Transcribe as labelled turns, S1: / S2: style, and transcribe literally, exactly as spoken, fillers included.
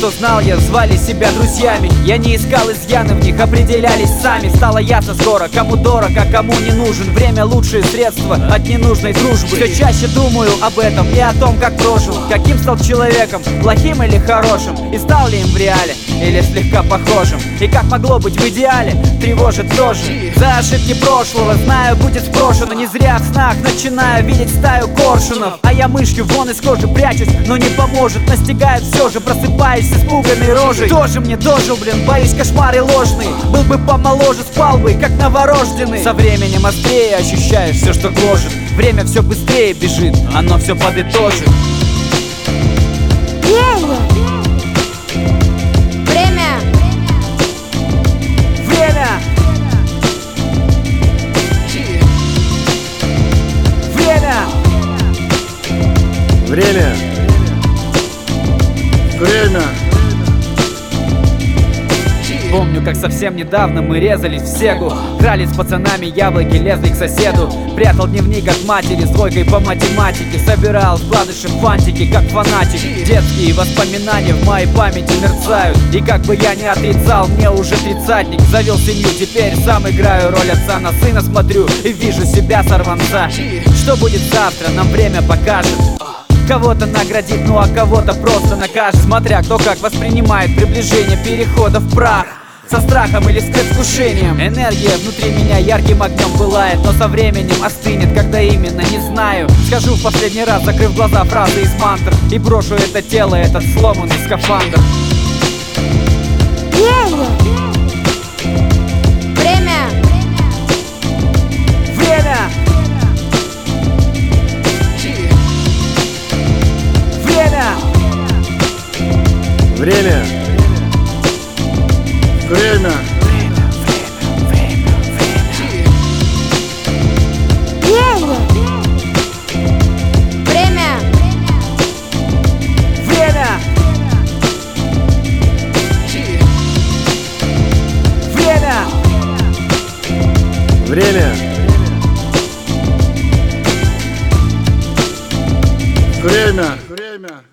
S1: кто знал я, звали себя друзьями. Я не искал изъяны в них, определялись сами. Стало ясно скоро, кому дорог, а кому не нужен. Время — лучшее средство от ненужной дружбы. Все чаще думаю об этом и о том, как прожил, каким стал человеком, плохим или хорошим, и стал ли им в реале или слегка похожим. И как могло быть в идеале, тревожит тоже. За ошибки прошлого знаю, будет спрошено. Не зря в снах начинаю видеть стаю коршунов. А я мышью вон из кожи прячусь, но не поможет. Настигает все же, просыпаюсь с испуганной рожей. Тоже мне дожил, блин, боюсь, кошмары ложные. Был бы помоложе, спал бы, как новорожденный. Со временем острее ощущаешь все, что гложет. Время все быстрее бежит, оно все подытожит.
S2: Время.
S1: Время. Время.
S3: Время. Время.
S1: Помню, как совсем недавно мы резались в Сегу. Крали с пацанами яблоки, лезли к соседу. Прятал дневник от матери с двойкой по математике. Собирал вкладыши фантики, как фанатик. Детские воспоминания в моей памяти мерцают. И как бы я ни отрицал, мне уже тридцатник. Завел семью, теперь сам играю роль отца. На сына смотрю и вижу себя сорванца. Что будет завтра, нам время покажет. Кого-то наградит, ну а кого-то просто накажет. Смотря кто как воспринимает приближение перехода в прах. Со страхом или с предвкушением. Энергия внутри меня ярким огнем пылает, но со временем остынет, когда именно, не знаю. Скажу в последний раз, закрыв глаза, фразы из мантр, и брошу это тело, этот сломанный скафандр.
S2: Время.
S1: Время. Время.
S3: Время. Время.
S1: Время.
S3: Время. Время. Время.